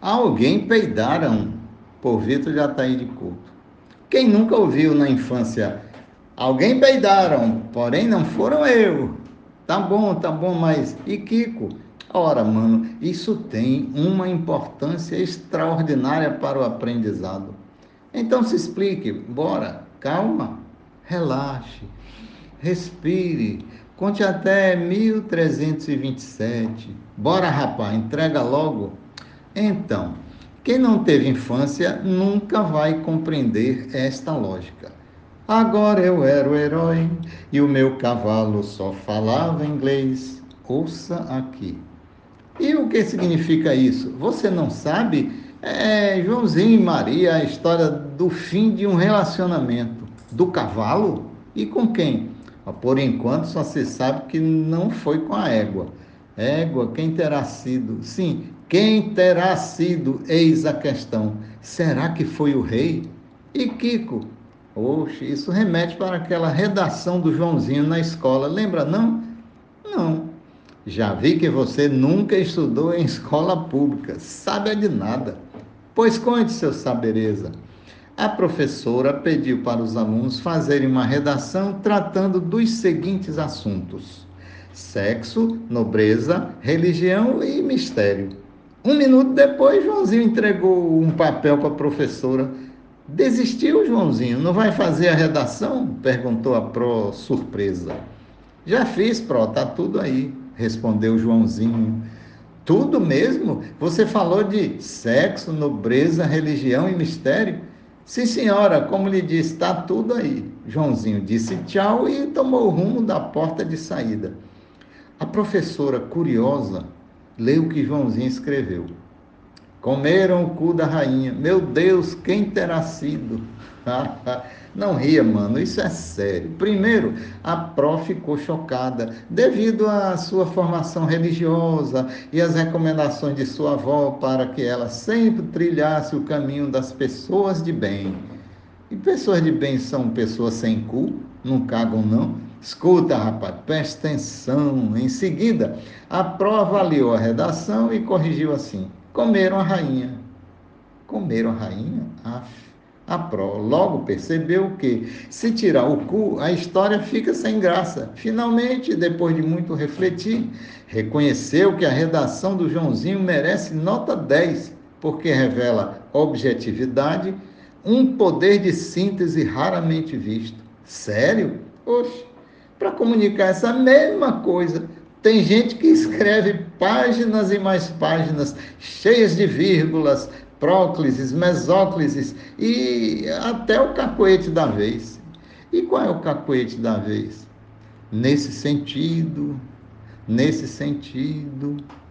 Alguém peidaram, por Vitor de Ataí de Couto. Quem nunca ouviu na infância? Alguém peidaram, porém não foram eu. Tá bom, mas e Kiko? Ora, mano, isso tem uma importância extraordinária para o aprendizado. Então se explique, bora, calma, relaxe, respire, conte até 1327. Bora, rapaz, entrega logo. Então, quem não teve infância nunca vai compreender esta lógica. Agora eu era o herói e o meu cavalo só falava inglês. Ouça aqui. E o que significa isso? Você não sabe? É Joãozinho e Maria, a história do fim de um relacionamento. Do cavalo? E com quem? Por enquanto só se sabe que não foi com a égua. Égua, quem terá sido? Sim, quem terá sido? Eis a questão. Será que foi o rei? E Kiko? Oxe, isso remete para aquela redação do Joãozinho na escola. Lembra, não? Não. Já vi que você nunca estudou em escola pública, sabe de nada. Pois conte, seu sabereza. A professora pediu para os alunos fazerem uma redação tratando dos seguintes assuntos: sexo, nobreza, religião e mistério. Um minuto depois, Joãozinho entregou um papel para a professora. Desistiu, Joãozinho? Não vai fazer a redação? Perguntou a pró, surpresa. Já fiz, pró, tá tudo aí, respondeu Joãozinho. Tudo mesmo? Você falou de sexo, nobreza, religião e mistério? Sim, senhora, como lhe disse, está tudo aí. Joãozinho disse tchau e tomou o rumo da porta de saída. A professora, curiosa, leu o que Joãozinho escreveu. Comeram o cu da rainha. Meu Deus, quem terá sido? Não ria, mano, isso é sério. Primeiro, a pró ficou chocada devido à sua formação religiosa e às recomendações de sua avó para que ela sempre trilhasse o caminho das pessoas de bem. E pessoas de bem são pessoas sem cu, não cagam não. Escuta, rapaz, presta atenção. Em seguida, a pró avaliou a redação e corrigiu assim: comeram a rainha. Comeram a rainha? A pró logo percebeu que, se tirar o cu, a história fica sem graça. Finalmente, depois de muito refletir, reconheceu que a redação do Joãozinho merece nota 10, porque revela objetividade, um poder de síntese raramente visto. Sério? Oxe, para comunicar essa mesma coisa, tem gente que escreve páginas e mais páginas, cheias de vírgulas, próclises, mesóclises e até o cacoete da vez. E qual é o cacoete da vez? Nesse sentido,